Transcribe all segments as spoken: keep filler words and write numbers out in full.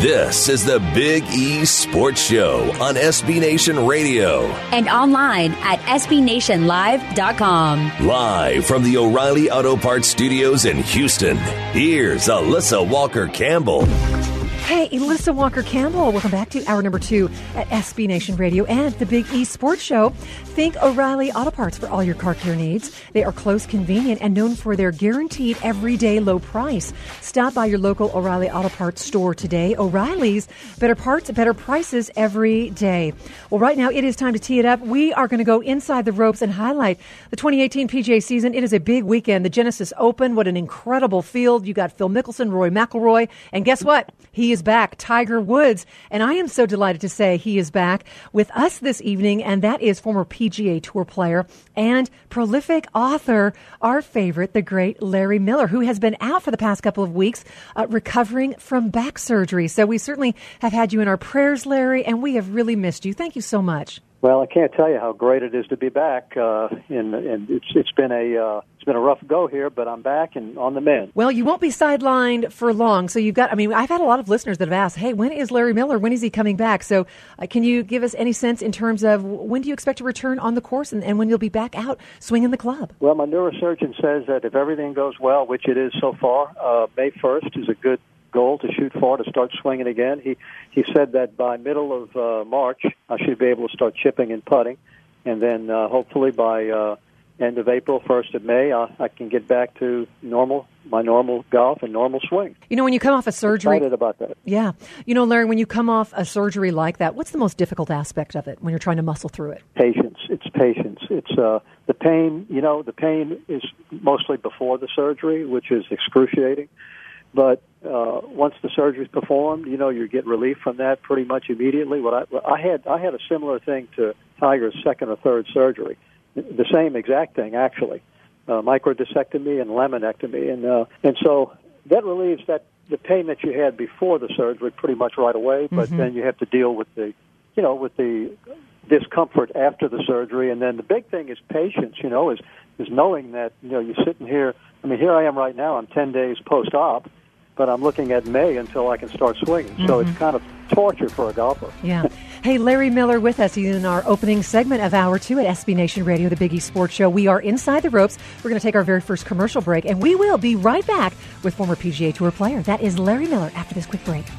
This is the Big E Sports Show on S B Nation Radio. And online at S B Nation Live dot com. Live from the O'Reilly Auto Parts Studios in Houston, here's Alyssa Walker-Campbell. Hey, Alyssa Walker-Campbell. Welcome back to hour number two at S B Nation Radio and the Big E Sports Show. Think O'Reilly Auto Parts for all your car care needs. They are close, convenient, and known for their guaranteed everyday low price. Stop by your local O'Reilly Auto Parts store today. O'Reilly's, better parts, better prices every day. Well, right now it is time to tee it up. We are going to go inside the ropes and highlight the twenty eighteen P G A season. It is a big weekend. The Genesis Open, what an incredible field. You got Phil Mickelson, Rory McIlroy, and guess what? He is back, Tiger Woods, and I am so delighted to say he is back with us this evening, and that is former P G A Tour player and prolific author, our favorite, the great Larry Miller, who has been out for the past couple of weeks uh, recovering from back surgery. So we certainly have had you in our prayers, Larry, and we have really missed you. Thank you so much. Well, I can't tell you how great it is to be back, uh, and, and it's it's been a uh, it's been a rough go here, but I'm back and on the mend. Well, you won't be sidelined for long, so you've got. I mean, I've had a lot of listeners that have asked, "Hey, when is Larry Miller? When is he coming back?" So, uh, can you give us any sense in terms of when do you expect to return on the course, and, and when you'll be back out swinging the club? Well, my neurosurgeon says that if everything goes well, which it is so far, uh, May first is a good goal to shoot for to start swinging again. He he said that by middle of uh, March, I should be able to start chipping and putting, and then uh, hopefully by uh, end of April, first of May, I, I can get back to normal, my normal golf and normal swing. You know, when you come off a surgery, excited about that. Yeah, you know, Larry, when you come off a surgery like that, what's the most difficult aspect of it when you're trying to muscle through it? Patience. It's patience. It's uh, the pain. You know, the pain is mostly before the surgery, which is excruciating. But uh, once the surgery is performed, you know, you get relief from that pretty much immediately. What I, I had, I had a similar thing to Tiger's second or third surgery, the same exact thing actually, uh, microdiscectomy and laminectomy, and uh, and so that relieves that the pain that you had before the surgery pretty much right away. But mm-hmm. then you have to deal with the, you know, with the discomfort after the surgery, and then the big thing is patience. You know, is is knowing that you know you're sitting here. I mean, here I am right now. I'm ten days post-op. But I'm looking at May until I can start swinging. So mm-hmm. it's kind of torture for a golfer. Yeah. Hey, Larry Miller with us. He's in our opening segment of Hour two at S B Nation Radio, the Big E Sports Show. We are inside the ropes. We're going to take our very first commercial break, and we will be right back with former P G A Tour player. That is Larry Miller after this quick break.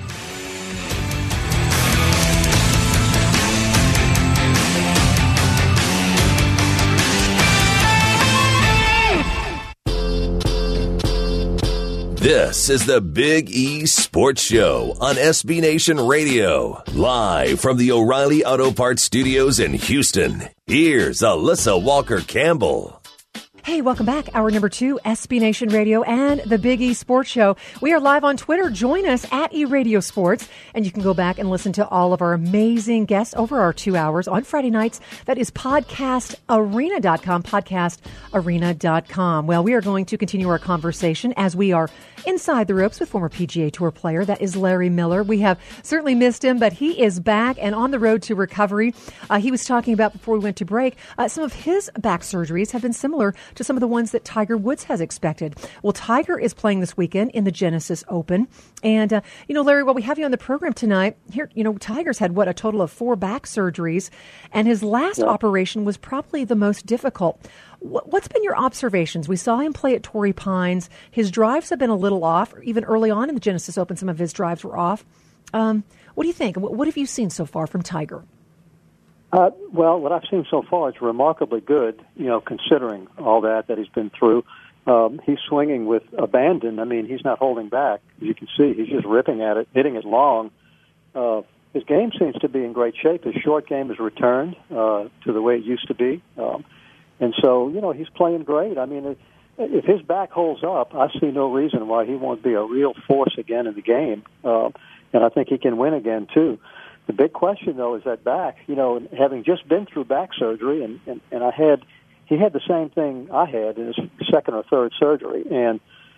This is the Big E Sports Show on S B Nation Radio. Live from the O'Reilly Auto Parts Studios in Houston, here's Alyssa Walker-Campbell. Hey, welcome back. Hour number two, S B Nation Radio and the Big E Sports Show. We are live on Twitter. Join us at eRadio Sports, and you can go back and listen to all of our amazing guests over our two hours on Friday nights. That is podcast arena dot com, podcast arena dot com. Well, we are going to continue our conversation as we are inside the ropes with former P G A Tour player. That is Larry Miller. We have certainly missed him, but he is back and on the road to recovery. Uh, he was talking about, before we went to break, uh, some of his back surgeries have been similar to some of the ones that Tiger Woods has expected. Well, Tiger is playing this weekend in the Genesis Open. And, uh, you know, Larry, while we have you on the program tonight, here, you know, Tiger's had, what, a total of four back surgeries, and his last yeah. operation was probably the most difficult. What's been your observations? We saw him play at Torrey Pines. His drives have been a little off. Even early on in the Genesis Open, some of his drives were off. Um, what do you think? What have you seen so far from Tiger? Uh, well, what I've seen so far is remarkably good, you know, considering all that that he's been through. Um, he's swinging with abandon. I mean, he's not holding back. As you can see, he's just ripping at it, hitting it long. Uh, his game seems to be in great shape. His short game has returned uh, to the way it used to be. Um, and so, you know, he's playing great. I mean, if his back holds up, I see no reason why he won't be a real force again in the game. Uh, and I think he can win again, too. The big question, though, is that back. You know, having just been through back surgery, and, and, and I had, he had the same thing I had in his second or third surgery. And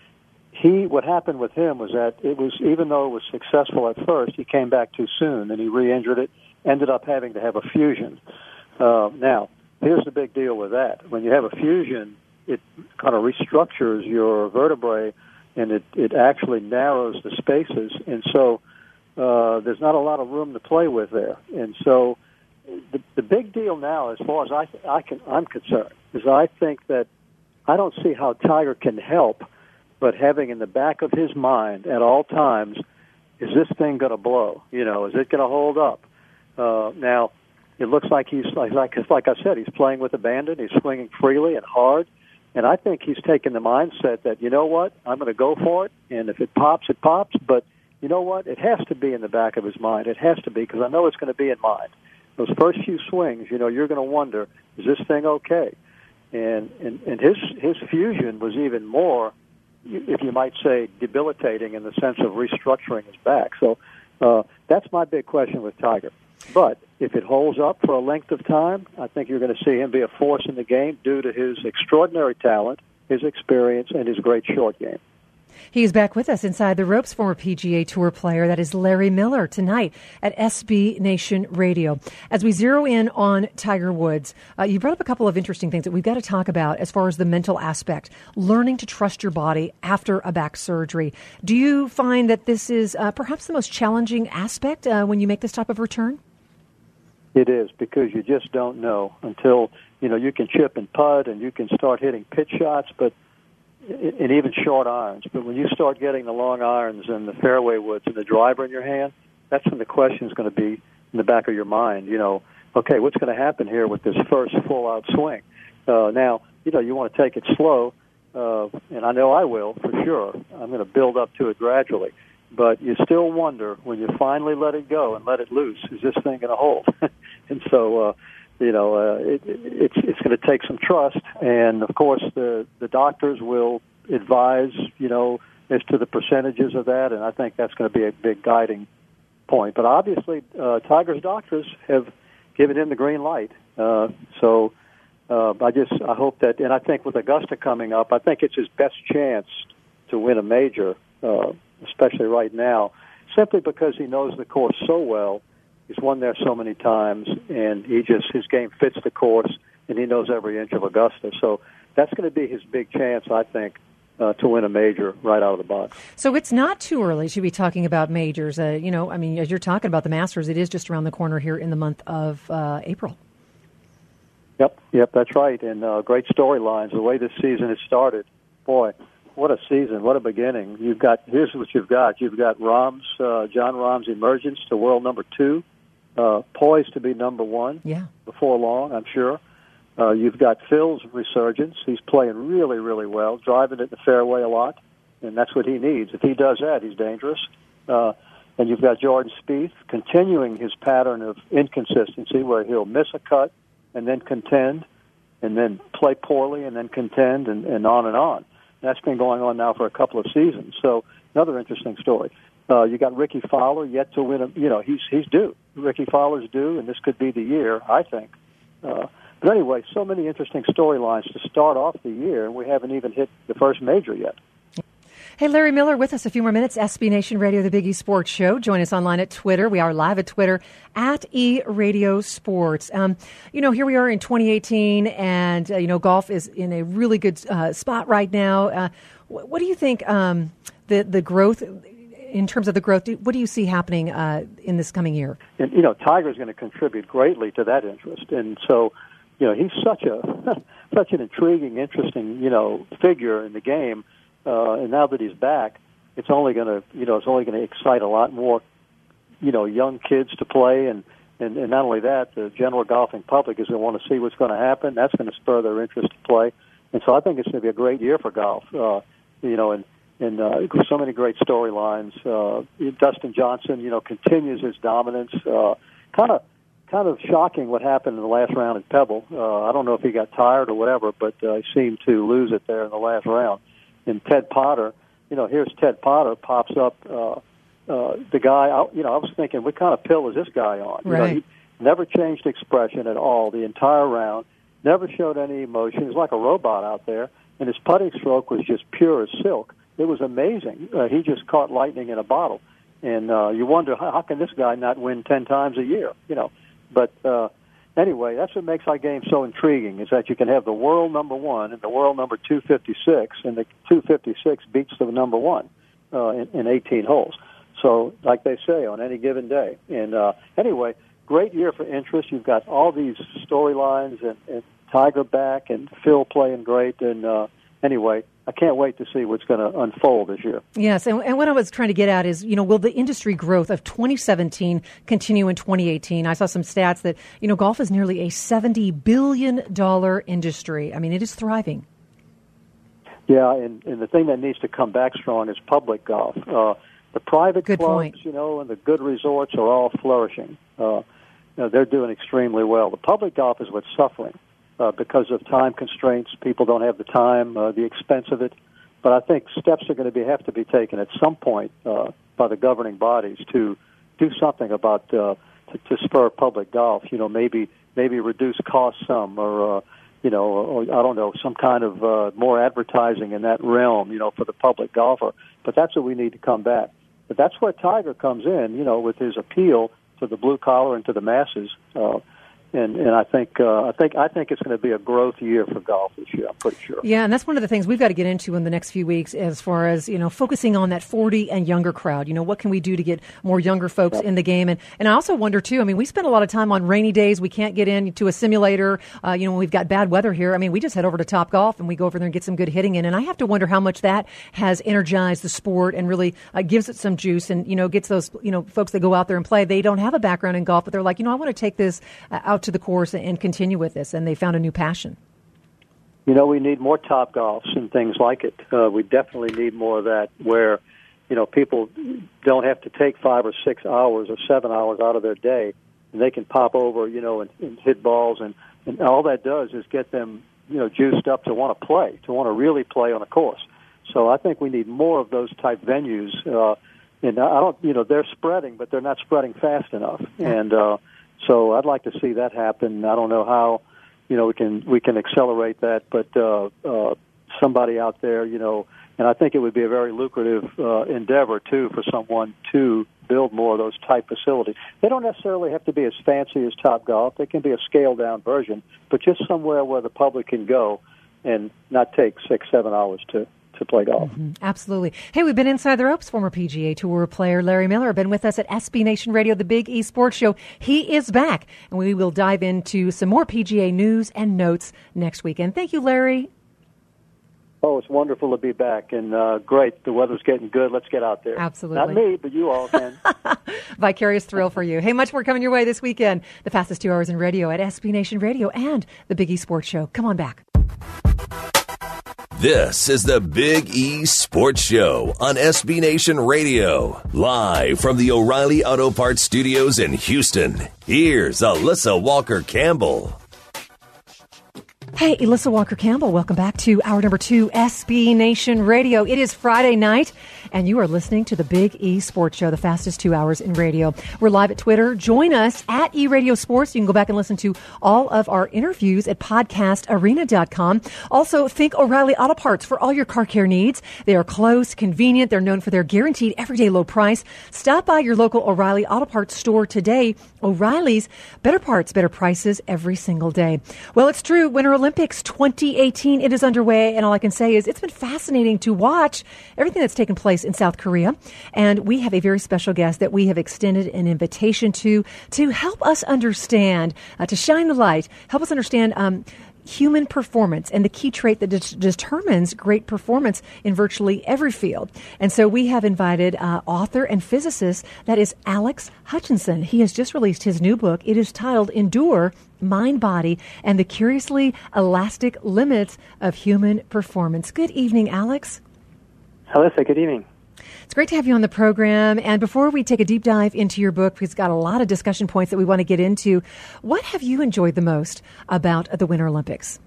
he, what happened with him was that it was, even though it was successful at first, he came back too soon, and he re-injured it, ended up having to have a fusion. Uh, now, here's the big deal with that. When you have a fusion, it kind of restructures your vertebrae, and it, it actually narrows the spaces. And so uh, there's not a lot of room to play with there. And so the, the big deal now, as far as I, I can, I'm concerned, is I think that I don't see how Tiger can help but having in the back of his mind at all times, is this thing going to blow? You know, is it going to hold up? Uh, now, it looks like he's, like, like I said, he's playing with abandon. He's swinging freely and hard. And I think he's taken the mindset that, you know what, I'm going to go for it, and if it pops, it pops. But you know what, it has to be in the back of his mind. It has to be, because I know it's going to be in mind. Those first few swings, you know, you're going to wonder, is this thing okay? And, and, and his, his fusion was even more, if you might say, debilitating in the sense of restructuring his back. So uh, that's my big question with Tiger. But if it holds up for a length of time, I think you're going to see him be a force in the game due to his extraordinary talent, his experience, and his great short game. He's back with us inside the ropes, former P G A Tour player. That is Larry Miller tonight at S B Nation Radio. As we zero in on Tiger Woods, uh, you brought up a couple of interesting things that we've got to talk about as far as the mental aspect, learning to trust your body after a back surgery. Do you find that this is uh, perhaps the most challenging aspect uh, when you make this type of return? It is, because you just don't know until, you know, you can chip and putt and you can start hitting pitch shots, but and even short irons. But when you start getting the long irons and the fairway woods and the driver in your hand, that's when the question is going to be in the back of your mind. You know, okay, what's going to happen here with this first full-out swing? Uh, now, you know, you want to take it slow, uh, and I know I will for sure. I'm going to build up to it gradually. But you still wonder when you finally let it go and let it loose, is this thing going to hold? And so, uh, you know, uh, it, it's it's going to take some trust, and of course the the doctors will advise, you know, as to the percentages of that, and I think that's going to be a big guiding point. But obviously, uh, Tiger's doctors have given him the green light. Uh, so uh, I just I hope that, and I think with Augusta coming up, I think it's his best chance to win a major, uh, especially right now, simply because he knows the course so well. He's won there so many times, and he just his game fits the course, and he knows every inch of Augusta. So that's going to be his big chance, I think, uh, to win a major right out of the box. So it's not too early to be talking about majors. Uh, you know, I mean, as you're talking about the Masters, it is just around the corner here in the month of uh, April. Yep, yep, that's right. And uh, great storylines. The way this season has started, boy, what a season, what a beginning. You've got, here's what you've got. You've got Rahm's, uh, Jon Rahm's emergence to world number two. Uh, poised to be number one yeah. before long, I'm sure. Uh, you've got Phil's resurgence. He's playing really, really well, driving it in the fairway a lot, and that's what he needs. If he does that, he's dangerous. Uh, and you've got Jordan Spieth continuing his pattern of inconsistency where he'll miss a cut and then contend, and then play poorly and then contend, and, and on and on. That's been going on now for a couple of seasons. So another interesting story. Uh, you got Ricky Fowler yet to win. A, you know, he's he's due. Ricky Fowler's due, and this could be the year, I think. Uh, but anyway, so many interesting storylines to start off the year, and we haven't even hit the first major yet. Hey, Larry Miller with us a few more minutes. S B Nation Radio, the Big E Sports Show. Join us online at Twitter. We are live at Twitter at E Radio Sports. Um, you know, here we are in twenty eighteen, and, uh, you know, golf is in a really good uh, spot right now. Uh, what, what do you think um, the, the growth, in terms of the growth, what do you see happening uh, in this coming year? And, you know, Tiger's going to contribute greatly to that interest. And so, you know, he's such a such an intriguing, interesting, you know, figure in the game. Uh, and now that he's back, it's only going to, you know, it's only going to excite a lot more, you know, young kids to play, and, and, and not only that, the general golfing public is going to want to see what's going to happen. That's going to spur their interest to play, and so I think it's going to be a great year for golf. Uh, you know, and and uh, so many great storylines. Uh, Dustin Johnson, you know, continues his dominance. Uh, kind of, kind of shocking what happened in the last round at Pebble. Uh, I don't know if he got tired or whatever, but uh, he seemed to lose it there in the last round. And Ted Potter, you know, here's Ted Potter pops up. Uh, uh, the guy, I, you know, I was thinking, what kind of pill is this guy on? You right. know, he never changed expression at all the entire round. Never showed any emotion. He's like a robot out there, and his putting stroke was just pure as silk. It was amazing. Uh, he just caught lightning in a bottle, and uh, you wonder how, how can this guy not win ten times a year? You know, but. Uh, Anyway, that's what makes our game so intriguing, is that you can have the world number one and the world number two fifty-six, and the two fifty-six beats the number one uh, in, in eighteen holes. so, like they say, on any given day. And uh, anyway, great year for interest. You've got all these storylines and, and Tiger back and Phil playing great. And uh, anyway, I can't wait to see what's going to unfold this year. Yes, and, and what I was trying to get at is, you know, will the industry growth of twenty seventeen continue in twenty eighteen? I saw some stats that, you know, golf is nearly a seventy billion dollars industry. I mean, it is thriving. Yeah, and, and the thing that needs to come back strong is public golf. Uh, the private Good clubs, point. you know, and the good resorts are all flourishing. Uh, you know, they're doing extremely well. The public golf is what's suffering. Uh, because of time constraints, people don't have the time, uh, the expense of it. But I think steps are going to be have to be taken at some point uh, by the governing bodies to do something about uh, to, to spur public golf. You know, maybe maybe reduce costs some, or uh, you know, or, I don't know, some kind of uh, more advertising in that realm. You know, for the public golfer. But that's what we need to come back. But that's where Tiger comes in. You know, with his appeal to the blue collar and to the masses. Uh, And, and I think uh, I think I think it's going to be a growth year for golf this year. I'm pretty sure. Yeah, and that's one of the things we've got to get into in the next few weeks, as far as, you know, focusing on that forty and younger crowd. You know, what can we do to get more younger folks yep. in the game? And and I also wonder too. I mean, we spend a lot of time on rainy days. We can't get into a simulator. Uh, you know, when we've got bad weather here. I mean, we just head over to Top Golf and we go over there and get some good hitting in. And I have to wonder how much that has energized the sport and really uh, gives it some juice. And, you know, gets those, you know, folks that go out there and play. They don't have a background in golf, but they're like, you know, I want to take this uh, out to the course and continue with this, and they found a new passion. You know, we need more Top Golfs and things like it. Uh, we definitely need more of that, where, you know, people don't have to take five or six hours or seven hours out of their day, and they can pop over, you know, and, and hit balls, and, and all that does is get them, you know, juiced up to want to play, to want to really play on a course. So I think we need more of those type venues. Uh, and I don't, you know, they're spreading, but they're not spreading fast enough, and uh, so I'd like to see that happen. I don't know how, you know, we can we can accelerate that, but uh, uh, somebody out there, you know, and I think it would be a very lucrative uh, endeavor too for someone to build more of those type facilities. They don't necessarily have to be as fancy as Top Golf. They can be a scaled down version, but just somewhere where the public can go and not take six, seven hours to. to play golf. Mm-hmm. Absolutely. Hey, we've been inside the ropes. Former P G A Tour player Larry Miller been with us at S B Nation Radio, the Big E Sports Show. He is back, and we will dive into some more P G A news and notes next weekend. Thank you, Larry. Oh, it's wonderful to be back, and uh, great. The weather's getting good. Let's get out there. Absolutely. Not me, but you all can. Vicarious thrill for you. Hey, much more coming your way this weekend. The fastest two hours in radio at S B Nation Radio and the Big E Sports Show. Come on back. This is the Big E Sports Show on S B Nation Radio, live from the O'Reilly Auto Parts Studios in Houston. Here's Alyssa Walker Campbell. Hey, Alyssa Walker Campbell, welcome back to hour number two, S B Nation Radio. It is Friday night, and you are listening to the Big E Sports Show, the fastest two hours in radio. We're live at Twitter. Join us at eRadio Sports. You can go back and listen to all of our interviews at podcast arena dot com. Also, think O'Reilly Auto Parts for all your car care needs. They are close, convenient. They're known for their guaranteed everyday low price. Stop by your local O'Reilly Auto Parts store today. O'Reilly's, better parts, better prices every single day. Well, it's true. Winter Olympics twenty eighteen, it is underway, and all I can say is it's been fascinating to watch everything that's taken place in South Korea. And we have a very special guest that we have extended an invitation to to help us understand, uh, to shine the light, help us understand um, human performance and the key trait that de- determines great performance in virtually every field. And so we have invited uh, author and physicist, that is Alex Hutchinson. He has just released his new book. It is titled Endure, Mind, Body, and the Curiously Elastic Limits of Human Performance. Good evening, Alex. Alyssa, good evening. It's great to have you on the program. And before we take a deep dive into your book, we've got a lot of discussion points that we want to get into. What have you enjoyed the most about the Winter Olympics?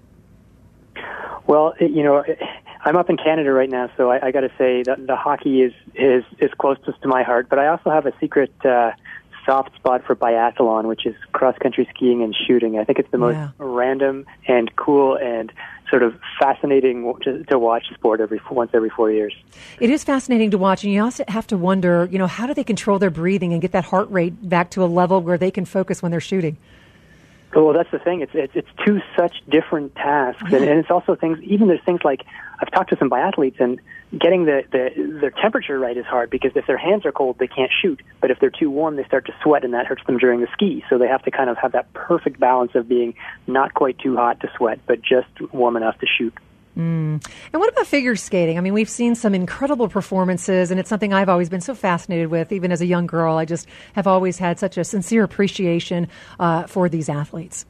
Well, you know, I'm up in Canada right now, so I, I got to say that the hockey is, is, is closest to my heart. But I also have a secret uh, soft spot for biathlon, which is cross-country skiing and shooting. I think it's the most yeah. random and cool and sort of fascinating to, to watch sport every once every four years. It is fascinating to watch, and you also have to wonder, you know, how do they control their breathing and get that heart rate back to a level where they can focus when they're shooting? Well, that's the thing. It's it's, it's two such different tasks, yeah. and, and it's also things. Even there's things like I've talked to some biathletes, and getting the, the their temperature right is hard, because if their hands are cold, they can't shoot. But if they're too warm, they start to sweat, and that hurts them during the ski. So they have to kind of have that perfect balance of being not quite too hot to sweat, but just warm enough to shoot. Mm. And what about figure skating? I mean, we've seen some incredible performances, and it's something I've always been so fascinated with. Even as a young girl, I just have always had such a sincere appreciation uh, for these athletes.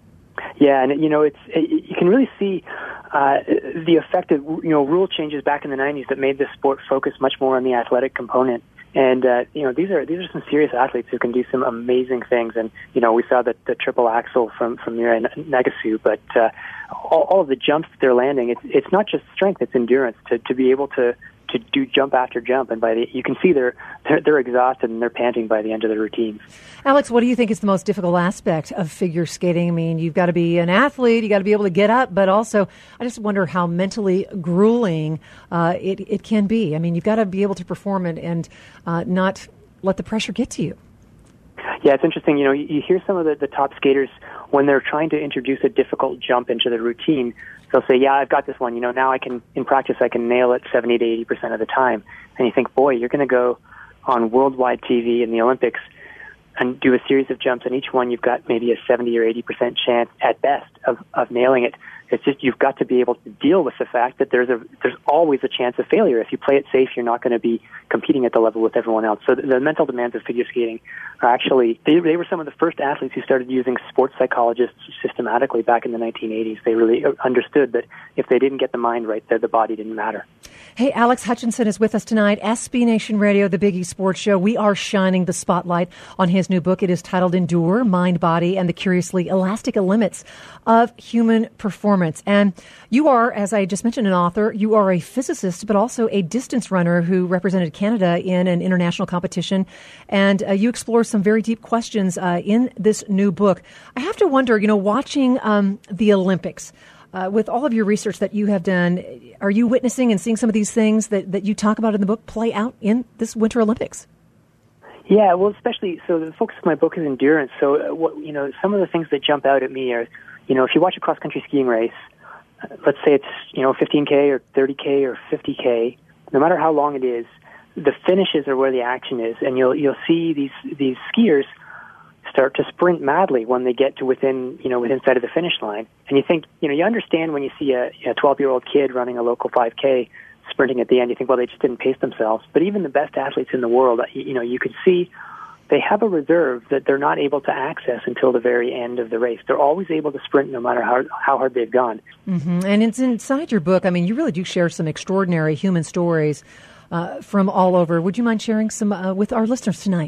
Yeah, and you know, it's it, you can really see uh, the effect of you know rule changes back in the nineties that made this sport focus much more on the athletic component. And uh, you know, these are these are some serious athletes who can do some amazing things. And you know, we saw the, the triple axel from from Mirai Nagasu, but uh, all, all of the jumps that they're landing, it's it's not just strength; it's endurance to to be able to. to do jump after jump, and by the you can see they're, they're they're exhausted and they're panting by the end of the routines. Alex, what do you think is the most difficult aspect of figure skating? I mean, you've got to be an athlete, you got to be able to get up, but also I just wonder how mentally grueling uh, it it can be. I mean, you've got to be able to perform it and uh, not let the pressure get to you. Yeah, it's interesting. You know, you, you hear some of the, the top skaters when they're trying to introduce a difficult jump into the routine. They'll say, yeah, I've got this one. You know, now I can, in practice, I can nail it seventy to eighty percent of the time. And you think, boy, you're going to go on worldwide T V in the Olympics and do a series of jumps, and each one you've got maybe a seventy or eighty percent chance at best of, of nailing it. It's just you've got to be able to deal with the fact that there's a there's always a chance of failure. If you play it safe, you're not going to be competing at the level with everyone else. So the, the mental demands of figure skating are actually, they, they were some of the first athletes who started using sports psychologists systematically back in the nineteen eighties. They really understood that if they didn't get the mind right, that the body didn't matter. Hey, Alex Hutchinson is with us tonight. S B Nation Radio, the Big E Sports Show. We are shining the spotlight on his new book. It is titled Endure, Mind, Body, and the Curiously Elastic Limits of Human Performance. And you are, as I just mentioned, an author. You are a physicist, but also a distance runner who represented Canada in an international competition. And uh, you explore some very deep questions uh, in this new book. I have to wonder, you know, watching um, the Olympics, Uh, with all of your research that you have done, are you witnessing and seeing some of these things that, that you talk about in the book play out in this Winter Olympics? Yeah, well, especially, so the focus of my book is endurance. So, uh, what, you know, some of the things that jump out at me are, you know, if you watch a cross-country skiing race, uh, let's say it's, you know, fifteen K or thirty K or fifty K, no matter how long it is, the finishes are where the action is, and you'll you'll see these these skiers start to sprint madly when they get to within, you know, within sight of the finish line. And you think, you know, you understand when you see a twelve-year-old kid running a local five K sprinting at the end, you think, well, they just didn't pace themselves. But even the best athletes in the world, you know, you could see they have a reserve that they're not able to access until the very end of the race. They're always able to sprint no matter how, how hard they've gone. Mm-hmm. And it's inside your book. I mean, you really do share some extraordinary human stories uh, from all over. Would you mind sharing some uh, with our listeners tonight?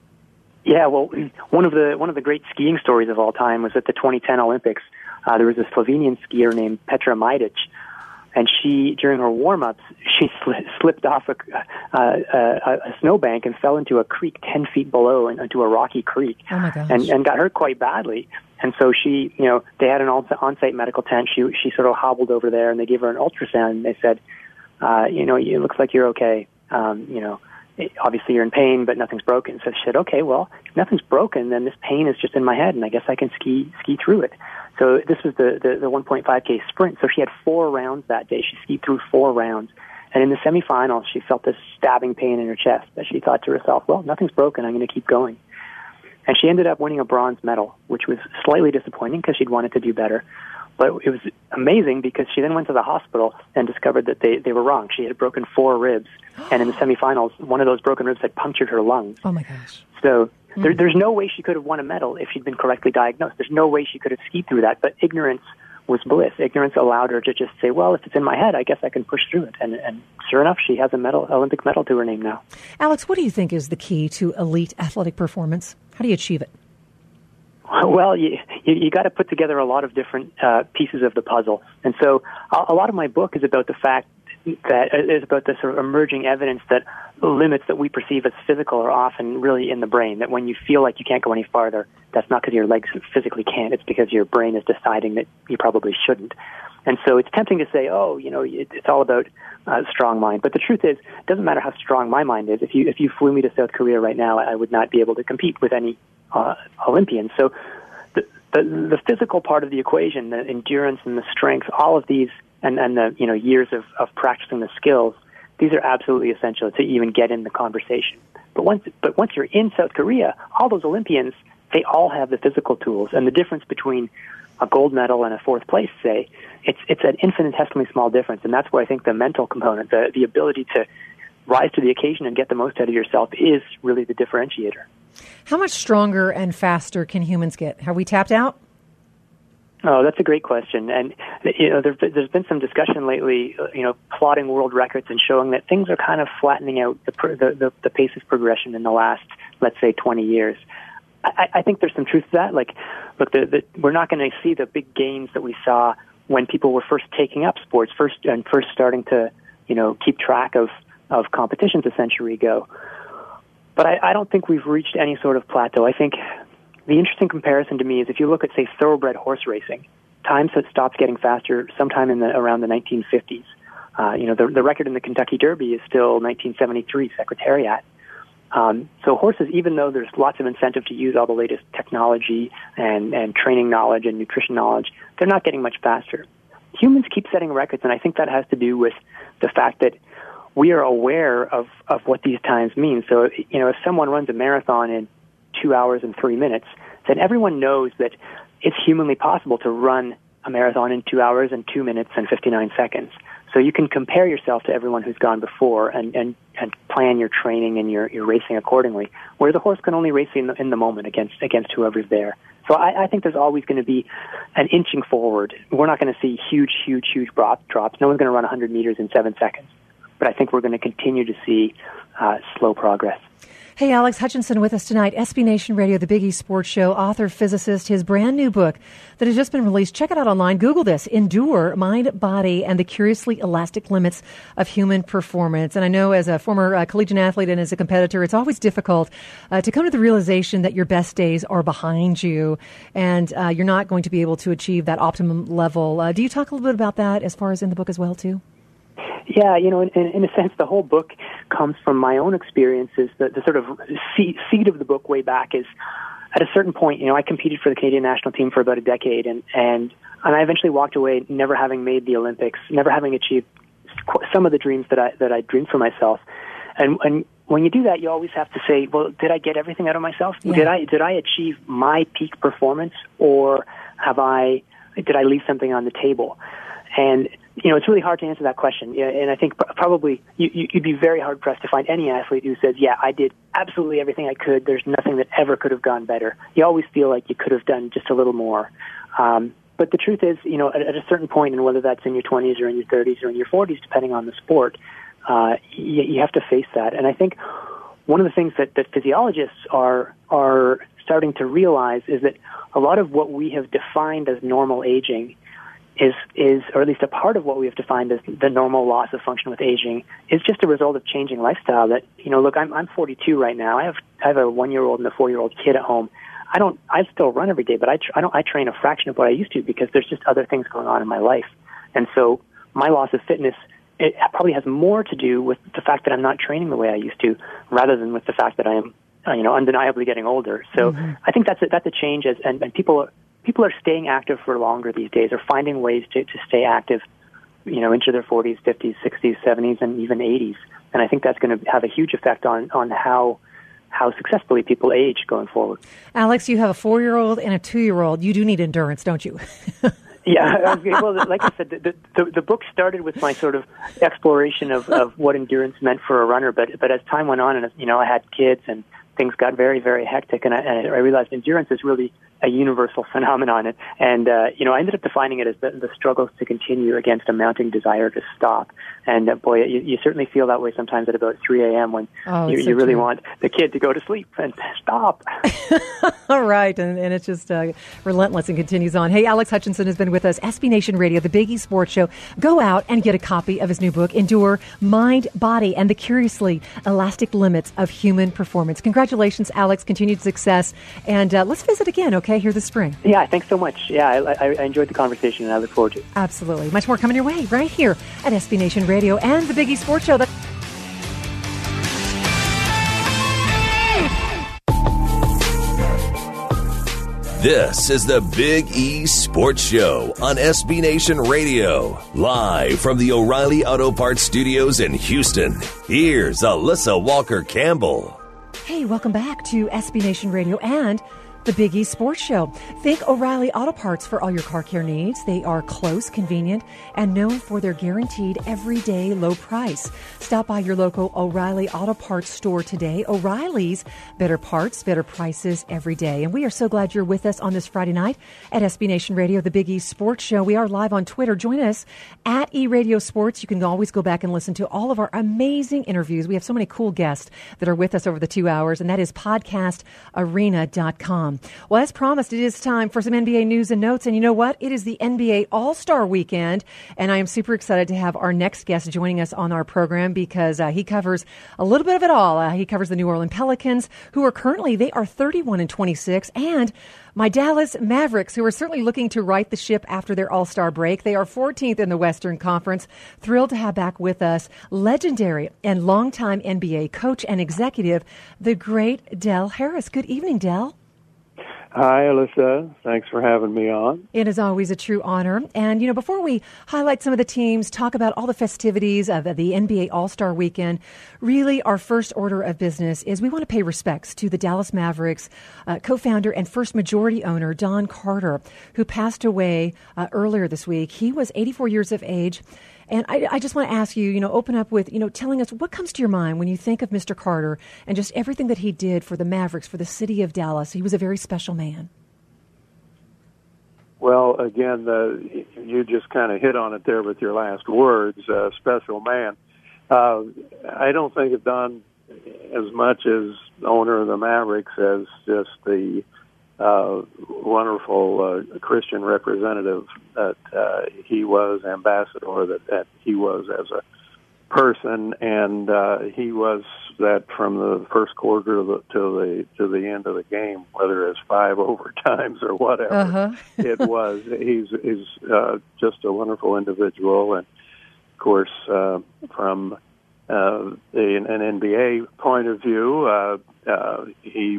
Yeah, well, one of the one of the great skiing stories of all time was at the twenty ten Olympics. Uh, there was a Slovenian skier named Petra Majdic, and she, during her warm-ups, she sli- slipped off a, uh, a, a snowbank and fell into a creek ten feet below, and into a rocky creek, oh my gosh. and, and got hurt quite badly. And so she, you know, they had an on-site medical tent. She she sort of hobbled over there, and they gave her an ultrasound. And they said, uh, you know, it looks like you're okay. Um, you know. Obviously you're in pain, but nothing's broken. So she said, okay, well, if nothing's broken, then this pain is just in my head, and I guess I can ski ski through it. So this was the, the, the one point five K sprint. So she had four rounds that day. She skied through four rounds. And in the semifinals, she felt this stabbing pain in her chest, but she thought to herself, well, nothing's broken. I'm going to keep going. And she ended up winning a bronze medal, which was slightly disappointing because she'd wanted to do better. But it was amazing because she then went to the hospital and discovered that they, they were wrong. She had broken four ribs. And in the semifinals, one of those broken ribs had punctured her lungs. Oh, my gosh. So mm. there, there's no way she could have won a medal if she'd been correctly diagnosed. There's no way she could have skied through that. But ignorance was bliss. Ignorance allowed her to just say, well, if it's in my head, I guess I can push through it. And, and sure enough, she has a medal, Olympic medal to her name now. Alex, what do you think is the key to elite athletic performance? How do you achieve it? Well, you you, you got to put together a lot of different uh, pieces of the puzzle, and so a, a lot of my book is about the fact that is about the sort of emerging evidence that the limits that we perceive as physical are often really in the brain. That when you feel like you can't go any farther, that's not because your legs physically can't; it's because your brain is deciding that you probably shouldn't. And so it's tempting to say, oh, you know, it, it's all about uh, strong mind. But the truth is, it doesn't matter how strong my mind is. If you if you flew me to South Korea right now, I would not be able to compete with any uh, Olympians. So the, the the physical part of the equation, the endurance and the strength, all of these, and, and the you know years of, of practicing the skills, these are absolutely essential to even get in the conversation. But once, but once you're in South Korea, all those Olympians, they all have the physical tools. And the difference between a gold medal and a fourth place, say, it's it's an infinitesimally small difference. And that's where I think the mental component, the, the ability to rise to the occasion and get the most out of yourself is really the differentiator. How much stronger and faster can humans get? Have we tapped out? Oh, that's a great question. And, you know, there, there's been some discussion lately, you know, plotting world records and showing that things are kind of flattening out the, the, the, the pace of progression in the last, let's say, twenty years. I, I think there's some truth to that. Like, look, the, the, we're not going to see the big gains that we saw when people were first taking up sports, first and first starting to, you know, keep track of, of competitions a century ago. But I, I don't think we've reached any sort of plateau. I think the interesting comparison to me is if you look at, say, thoroughbred horse racing, times that stopped getting faster sometime in the around the nineteen fifties. Uh, you know, the, the record in the Kentucky Derby is still nineteen seventy-three, Secretariat. Um, so horses, even though there's lots of incentive to use all the latest technology and, and training knowledge and nutrition knowledge, they're not getting much faster. Humans keep setting records, and I think that has to do with the fact that we are aware of, of what these times mean. So, you know, if someone runs a marathon in two hours and three minutes, then everyone knows that it's humanly possible to run a marathon in two hours and two minutes and fifty-nine seconds. So you can compare yourself to everyone who's gone before and, and, and plan your training and your, your racing accordingly, where the horse can only race in the, in the moment against, against whoever's there. So I, I think there's always going to be an inching forward. We're not going to see huge, huge, huge drop, drops. No one's going to run one hundred meters in seven seconds. But I think we're going to continue to see uh, slow progress. Hey, Alex Hutchinson with us tonight, S B Nation Radio, the Big E Sports Show, author, physicist, his brand new book that has just been released. Check it out online. Google this, Endure, Mind, Body, and the Curiously Elastic Limits of Human Performance. And I know as a former uh, collegiate athlete and as a competitor, it's always difficult uh, to come to the realization that your best days are behind you and uh, you're not going to be able to achieve that optimum level. Uh, do you talk a little bit about that as far as in the book as well, too? Yeah, you know, in, in a sense, the whole book comes from my own experiences. The, the sort of seed, seed of the book way back is, at a certain point, you know, I competed for the Canadian national team for about a decade, and, and, and I eventually walked away never having made the Olympics, never having achieved some of the dreams that I that I dreamed for myself. And, and when you do that, you always have to say, well, did I get everything out of myself? Yeah. Did I did I achieve my peak performance, or have I did I leave something on the table? And you know, it's really hard to answer that question. And I think probably you, you'd be very hard-pressed to find any athlete who says, yeah, I did absolutely everything I could. There's nothing that ever could have gone better. You always feel like you could have done just a little more. Um, but the truth is, you know, at, at a certain point, and whether that's in your twenties or in your thirties or in your forties, depending on the sport, uh, you, you have to face that. And I think one of the things that, that physiologists are are starting to realize is that a lot of what we have defined as normal aging is, is, or at least a part of what we have defined as the normal loss of function with aging, is just a result of changing lifestyle. That, you know, look, I'm I'm forty-two right now. I have I have a one-year-old and a four-year-old kid at home. I don't, I still run every day, but I, tr- I don't, I train a fraction of what I used to because there's just other things going on in my life. And so my loss of fitness, it probably has more to do with the fact that I'm not training the way I used to, rather than with the fact that I am, uh, you know, undeniably getting older. So mm-hmm. I think that's a, that's a change, as and, and people. People are staying active for longer these days, or finding ways to, to stay active, you know, into their forties, fifties, sixties, seventies, and even eighties. And I think that's going to have a huge effect on, on how how successfully people age going forward. Alex, you have a four-year-old and a two-year-old. You do need endurance, don't you? Yeah, well, like I said, the, the, the book started with my sort of exploration of, of what endurance meant for a runner, but but as time went on, and you know, I had kids and things got very, very hectic, and I, and I realized endurance is really a universal phenomenon. And, and uh, you know, I ended up defining it as the, the struggles to continue against a mounting desire to stop. And uh, boy, you, you certainly feel that way sometimes at about three a.m. when oh, you, so you really true. want the kid to go to sleep and stop. All right, and, and it's just uh, relentless and continues on. Hey, Alex Hutchinson has been with us, S B Nation Radio, the Big E Sports Show. Go out and get a copy of his new book, Endure, Mind, Body, and the Curiously Elastic Limits of Human Performance. Congratulations, Alex. Continued success. And uh, let's visit again, okay, here this spring. Yeah, thanks so much. Yeah, I, I enjoyed the conversation, and I look forward to it. Absolutely. Much more coming your way right here at S B Nation Radio and the Big E Sports Show. That's This is the Big E Sports Show on S B Nation Radio. Live from the O'Reilly Auto Parts Studios in Houston. Here's Alyssa Walker Campbell. Hey, welcome back to S B Nation Radio and the Big E Sports Show. Think O'Reilly Auto Parts for all your car care needs. They are close, convenient, and known for their guaranteed everyday low price. Stop by your local O'Reilly Auto Parts store today. O'Reilly's, better parts, better prices every day. And we are so glad you're with us on this Friday night at S B Nation Radio, the Big E Sports Show. We are live on Twitter. Join us at E Radio Sports. You can always go back and listen to all of our amazing interviews. We have so many cool guests that are with us over the two hours, and that is podcast arena dot com. Well, as promised, it is time for some N B A news and notes. And you know what? It is the N B A All-Star Weekend. And I am super excited to have our next guest joining us on our program because uh, he covers a little bit of it all. Uh, he covers the New Orleans Pelicans, who are currently, they are thirty-one and twenty-six, and my Dallas Mavericks, who are certainly looking to right the ship after their All-Star break. They are fourteenth in the Western Conference. Thrilled to have back with us legendary and longtime N B A coach and executive, the great Del Harris. Good evening, Del. Hi, Alyssa. Thanks for having me on. It is always a true honor. And, you know, before we highlight some of the teams, talk about all the festivities of the N B A All-Star Weekend, really our first order of business is we want to pay respects to the Dallas Mavericks uh, co-founder and first majority owner, Don Carter, who passed away uh, earlier this week. He was eighty-four years of age. And I, I just want to ask you, you know, open up with, you know, telling us what comes to your mind when you think of Mister Carter and just everything that he did for the Mavericks, for the city of Dallas. He was a very special man. Well, again, uh, you just kind of hit on it there with your last words, uh, special man. Uh, I don't think of Don as much as owner of the Mavericks as just the uh, wonderful uh, Christian representative that uh, he was, ambassador that, that he was as a person, and uh, he was that from the first quarter to the to the, to the end of the game, whether it's five overtimes or whatever uh-huh. it was. He's he's uh, just a wonderful individual, and of course, uh, from uh, an, an N B A point of view, uh, uh, he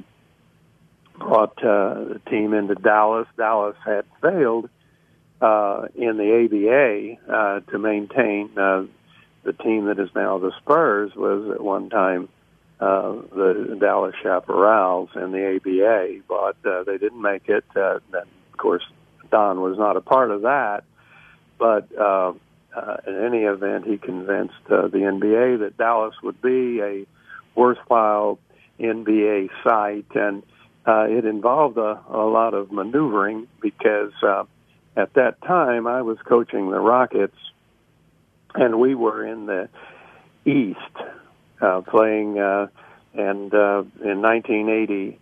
brought uh, the team into Dallas. Dallas had failed uh, in the A B A uh, to maintain uh, the team that is now the Spurs. Was at one time uh, the Dallas Chaparrals in the A B A, but uh, they didn't make it. Uh, then, of course, Don was not a part of that. But uh, uh, in any event, he convinced uh, the N B A that Dallas would be a worthwhile N B A site, and Uh, it involved a, a lot of maneuvering because uh, at that time I was coaching the Rockets, and we were in the East uh, playing. Uh, and uh, in nineteen eighty,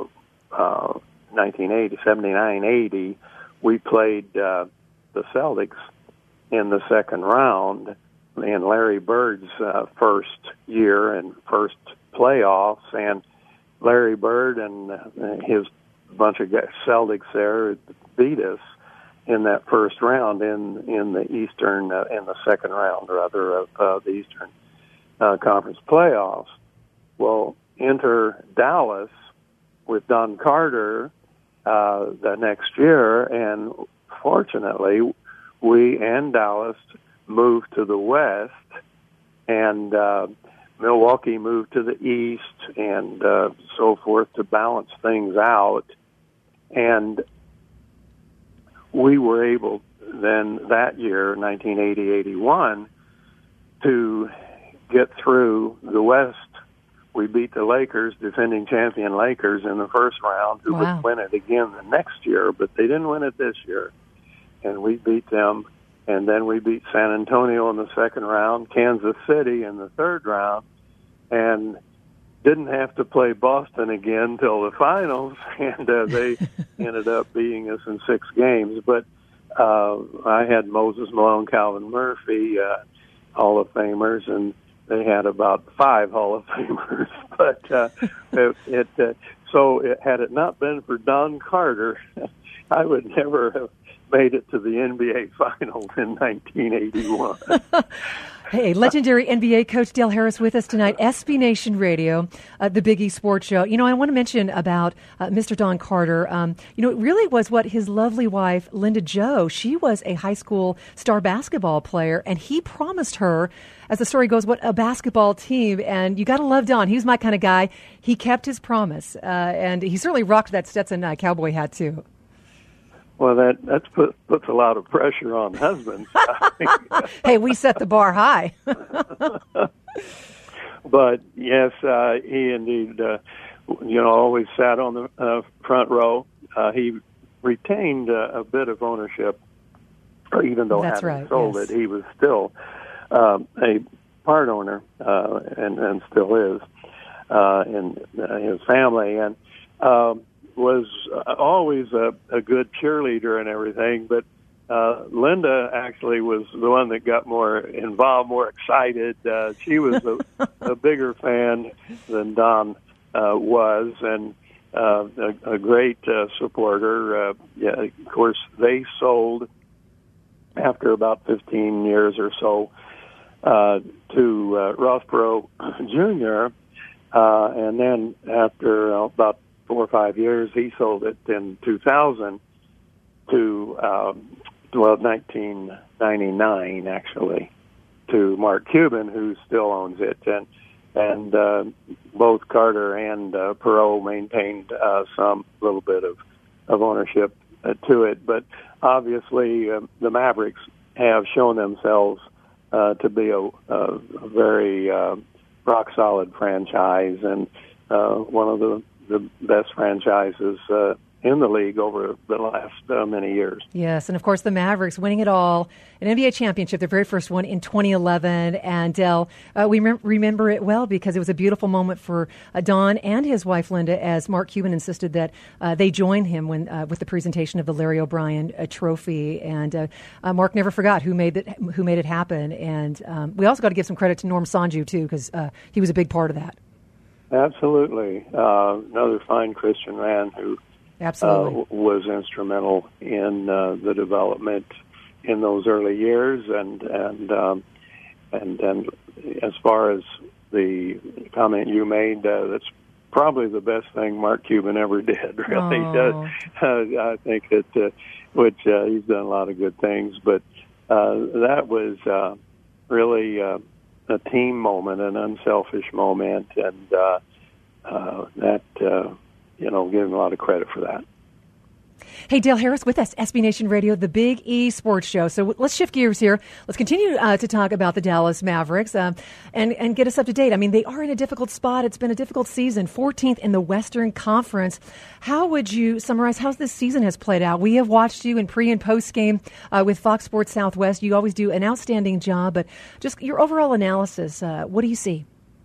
uh, nineteen eighty, seventy-nine eighty, we played uh, the Celtics in the second round in Larry Bird's uh, first year and first playoffs, and Larry Bird and his bunch of Celtics there beat us in that first round in in the Eastern uh, in the second round rather of uh, the Eastern uh, Conference playoffs. Well, enter Dallas with Don Carter uh, the next year, and fortunately, we and Dallas moved to the West, and uh, Milwaukee moved to the East, and uh, so forth to balance things out. And we were able then that year, nineteen eighty eighty-one, to get through the West. We beat the Lakers, defending champion Lakers, in the first round, who wow. would win it again the next year, but they didn't win it this year. And we beat them. And then we beat San Antonio in the second round, Kansas City in the third round, and didn't have to play Boston again till the finals, and uh, they ended up beating us in six games. But uh, I had Moses Malone, Calvin Murphy, uh, Hall of Famers, and they had about five Hall of Famers. But uh, it, it uh, so it, had it not been for Don Carter I would never have made it to the N B A Finals in nineteen eighty-one. Hey, legendary N B A coach Dale Harris with us tonight, S B Nation Radio, uh, the Big E Sports Show. You know, I want to mention about uh, Mister Don Carter. Um, you know, it really was what his lovely wife, Linda Jo, she was a high school star basketball player, and he promised her, as the story goes, what a basketball team. And you got to love Don. He was my kind of guy. He kept his promise, uh, and he certainly rocked that Stetson uh, cowboy hat, too. Well, that that's put, puts a lot of pressure on husbands. Hey, we set the bar high. But yes, uh, he indeed, uh, you know, always sat on the uh, front row. Uh, he retained uh, a bit of ownership, even though That's having right, sold yes. it, he was still um, a part owner, uh, and, and still is uh, in uh, his family. And um, was always a, a good cheerleader and everything, but uh, Linda actually was the one that got more involved, more excited. Uh, she was a, a bigger fan than Don uh, was, and uh, a, a great uh, supporter. Uh, yeah, of course, they sold after about fifteen years or so uh, to uh, Rothbro Junior, uh, and then after uh, about four or five years, he sold it in two thousand to, um, well, nineteen ninety-nine, actually, to Mark Cuban, who still owns it. And and uh, both Carter and uh, Perot maintained uh, some little bit of, of ownership uh, to it. But obviously, uh, the Mavericks have shown themselves uh, to be a, a, a very uh, rock-solid franchise, and uh, one of the the best franchises uh, in the league over the last uh, many years. Yes, and of course the Mavericks winning it all, an N B A championship, their very first one in twenty eleven. And Del, uh, we rem- remember it well because it was a beautiful moment for uh, Don and his wife Linda, as Mark Cuban insisted that uh, they join him when uh, with the presentation of the Larry O'Brien uh, Trophy. And uh, uh, Mark never forgot who made it who made it happen. And um, we also got to give some credit to Norm Sanju too, because uh, he was a big part of that. Absolutely. Uh, another fine Christian man who Absolutely. Uh, was instrumental in uh, the development in those early years. And and um, and, and as far as the comment you made, uh, that's probably the best thing Mark Cuban ever did, really. Oh. Uh, I think that, uh, which uh, he's done a lot of good things, but uh, that was uh, really... Uh, a team moment, an unselfish moment, and uh, uh, that, uh, you know, give him a lot of credit for that. Hey, Dale Harris with us, S B Nation Radio, the Big E Sports Show. So let's shift gears here. Let's continue uh, to talk about the Dallas Mavericks uh, and, and get us up to date. I mean, they are in a difficult spot. It's been a difficult season, fourteenth in the Western Conference. How would you summarize how this season has played out? We have watched you in pre- and post-game uh, with Fox Sports Southwest. You always do an outstanding job, but just your overall analysis, uh, what do you see?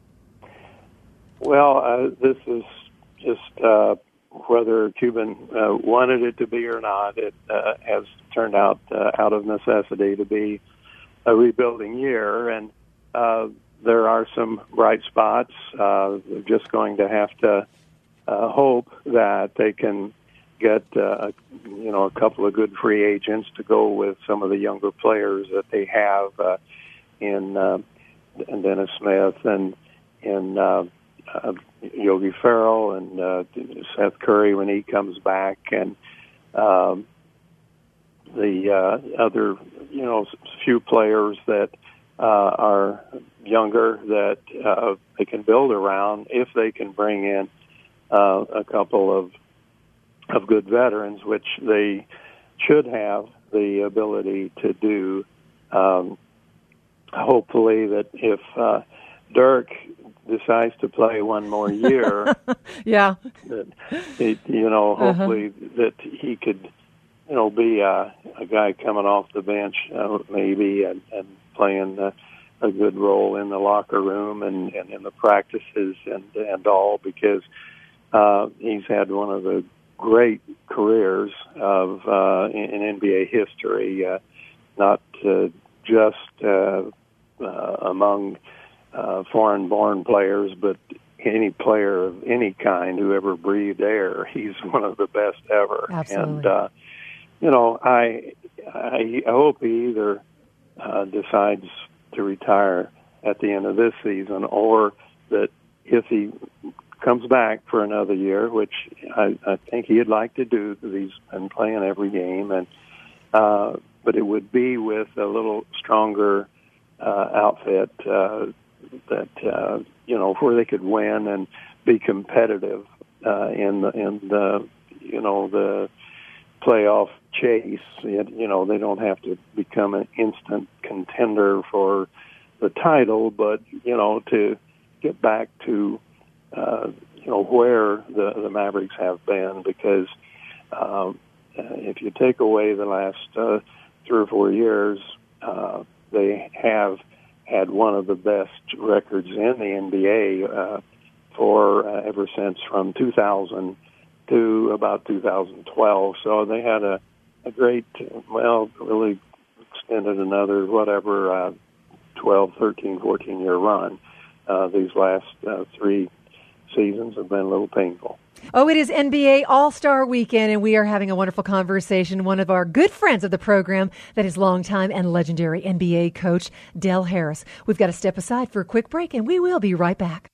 Well, uh, this is just... Uh, whether Cuban uh, wanted it to be or not, it uh, has turned out uh, out of necessity to be a rebuilding year. And uh, there are some bright spots. Uh, they're just going to have to uh, hope that they can get, uh, you know, a couple of good free agents to go with some of the younger players that they have uh, in, uh, in Dennis Smith and in uh, uh, Yogi Ferrell and uh, Seth Curry when he comes back, and um, the uh, other, you know, few players that uh, are younger that uh, they can build around if they can bring in uh, a couple of of good veterans, which they should have the ability to do. Um, hopefully that if uh, Dirk decides to play one more year, yeah, that it, you know, hopefully uh-huh. that he could, you know, be a, a guy coming off the bench, uh, maybe, and, and playing a, a good role in the locker room and, and in the practices and and all, because uh, he's had one of the great careers of uh, in, in N B A history, uh, not uh, just uh, uh, among Uh, foreign-born players, but any player of any kind who ever breathed air, he's one of the best ever. Absolutely. And uh, you know, I I hope he either uh, decides to retire at the end of this season, or that if he comes back for another year, which I, I think he'd like to do, because he's been playing every game, and uh, but it would be with a little stronger uh, outfit uh, that uh, you know, where they could win and be competitive uh, in the in the you know the playoff chase. It, you know, they don't have to become an instant contender for the title, but you know, to get back to uh, you know where the, the Mavericks have been, because um, if you take away the last uh, three or four years, uh, they have had one of the best records in the N B A uh, for uh, ever since from two thousand to about two thousand twelve. So they had a, a great, well, really extended another whatever uh, twelve, thirteen, fourteen year run. Uh, these last uh, three seasons have been a little painful. Oh, it is N B A All-Star Weekend, and we are having a wonderful conversation. One of our good friends of the program, that is longtime and legendary N B A coach, Del Harris. We've got to step aside for a quick break, and we will be right back.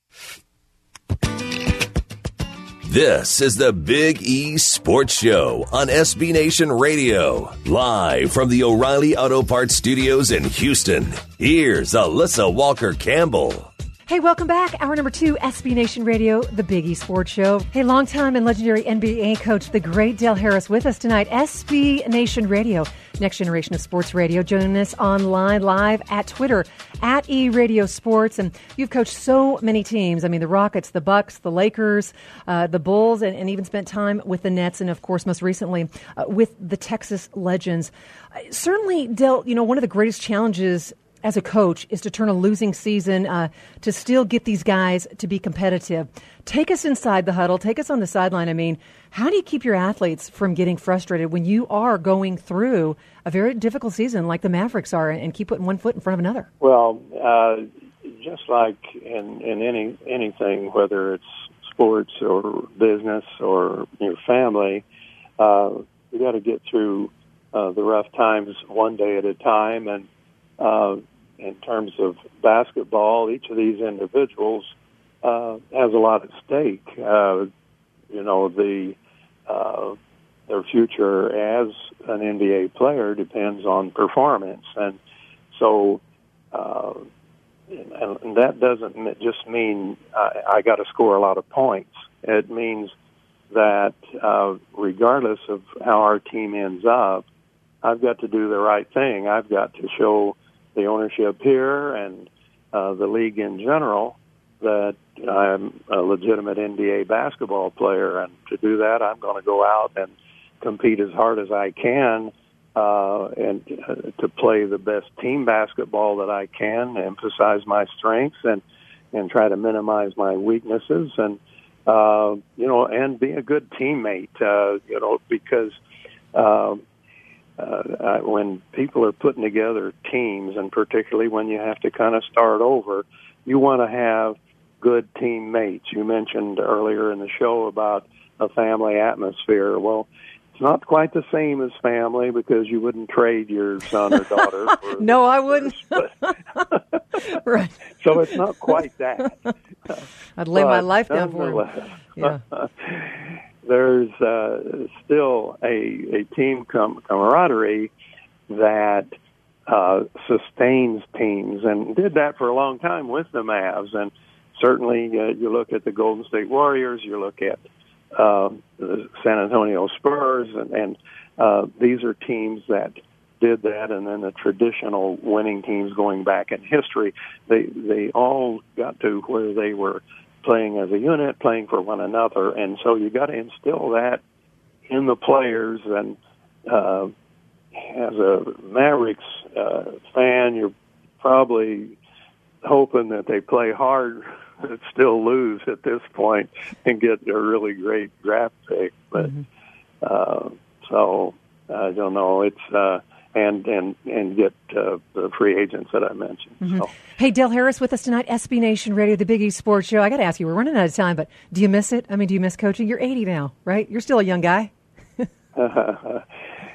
This is the Big E Sports Show on S B Nation Radio, live from the O'Reilly Auto Parts Studios in Houston. Here's Alyssa Walker-Campbell. Hey, welcome back. Hour number two, S B Nation Radio, the Big E Sports Show. Hey, longtime and legendary N B A coach, the great Del Harris, with us tonight. S B Nation Radio, next generation of sports radio. Joining us online, live at Twitter, at eRadio Sports. And you've coached so many teams. I mean, the Rockets, the Bucks, the Lakers, uh, the Bulls, and, and even spent time with the Nets, and, of course, most recently uh, with the Texas Legends. Uh, certainly, Del, you know, one of the greatest challenges as a coach is to turn a losing season uh, to still get these guys to be competitive. Take us inside the huddle. Take us on the sideline. I mean, how do you keep your athletes from getting frustrated when you are going through a very difficult season like the Mavericks are, and keep putting one foot in front of another? Well, uh, just like in, in any anything, whether it's sports or business or your family, uh, you got to get through uh, the rough times one day at a time. And uh, in terms of basketball, each of these individuals uh, has a lot at stake. Uh, you know, the uh, their future as an N B A player depends on performance, and so uh, and, and that doesn't just mean I, I got to score a lot of points. It means that uh, regardless of how our team ends up, I've got to do the right thing. I've got to show the ownership here and uh, the league in general that I'm a legitimate N B A basketball player, and to do that, I'm going to go out and compete as hard as I can uh, and uh, to play the best team basketball that I can, emphasize my strengths and and try to minimize my weaknesses, and uh, you know, and be a good teammate. Uh, you know, because. Uh, Uh, when people are putting together teams, and particularly when you have to kind of start over, you want to have good teammates. You mentioned earlier in the show about a family atmosphere. Well, it's not quite the same as family, because you wouldn't trade your son or daughter. For no, I wouldn't. Right. So it's not quite that. I'd lay my life down for him. Yeah. There's uh, still a, a team com- camaraderie that uh, sustains teams, and did that for a long time with the Mavs. And certainly uh, you look at the Golden State Warriors, you look at uh, the San Antonio Spurs, and, and uh, these are teams that did that. And then the traditional winning teams going back in history, they they all got to where they were playing as a unit, playing for one another. And so you got to instill that in the players. And uh, as a Mavericks uh, fan, you're probably hoping that they play hard but still lose at this point and get a really great draft pick. But mm-hmm. uh, so I don't know. It's uh, and and and get uh, the free agents that I mentioned. Mm-hmm. So. Hey, Del Harris with us tonight, S B Nation Radio, the Big E Sports Show. I got to ask you, we're running out of time, but do you miss it? I mean, do you miss coaching? You're eighty now, right? You're still a young guy. uh,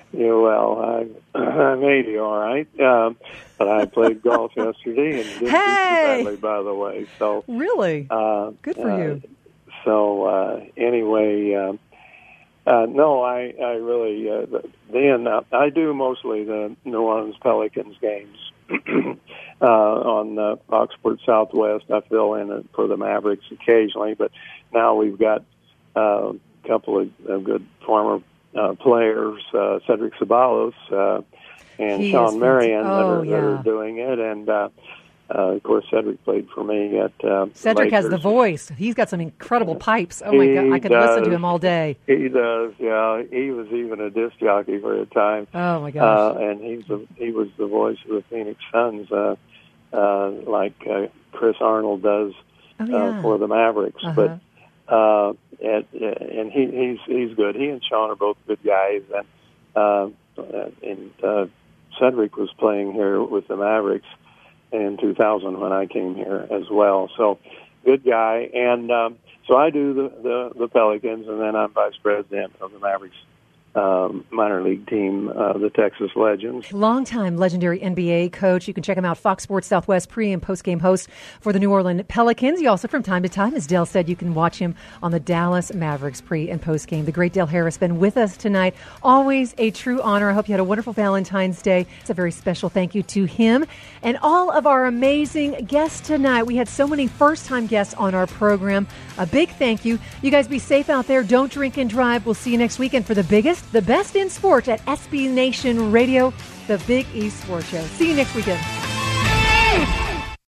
Yeah, well, I, I'm eighty, all right. Um, but I played golf yesterday and didn't hey! do too badly, by the way. So really, uh, good for uh, you. So uh, anyway, um, uh, no, I, I really uh, then uh, I do mostly the New Orleans Pelicans games uh, on uh, Fox Sports Southwest. I fill in it for the Mavericks occasionally, but now we've got uh, a couple of, of good former Uh, players, uh, Cedric Ceballos uh, and He Sean is Marion, fantastic. that, Oh, are, that yeah. are doing it. And, uh, uh, of course, Cedric played for me at uh, Cedric has the Lakers. voice. He's got some incredible pipes. Oh, my He God. I could does. listen to him all day. He does, yeah. He was even a disc jockey for a time. Oh, my gosh. Uh, and he's a, he was the voice of the Phoenix Suns, uh, uh, like uh, Chris Arnold does oh, yeah. uh, for the Mavericks. Uh-huh. But Uh, and, and he, he's he's good. He and Sean are both good guys, and uh, and uh, Cedric was playing here with the Mavericks in two thousand when I came here as well. So good guy, and um, so I do the, the the Pelicans, and then I'm vice president of the Mavericks um, minor league team, uh, the Texas Legends. Longtime legendary N B A coach. You can check him out, Fox Sports Southwest pre- and post-game host for the New Orleans Pelicans. He also, from time to time, as Dale said, you can watch him on the Dallas Mavericks pre- and post-game. The great Dale Harris been with us tonight. Always a true honor. I hope you had a wonderful Valentine's Day. It's a very special thank you to him and all of our amazing guests tonight. We had so many first-time guests on our program. A big thank you. You guys be safe out there. Don't drink and drive. We'll see you next weekend for the biggest, the best in sports at S B Nation Radio, the Big East Sports Show. See you next weekend.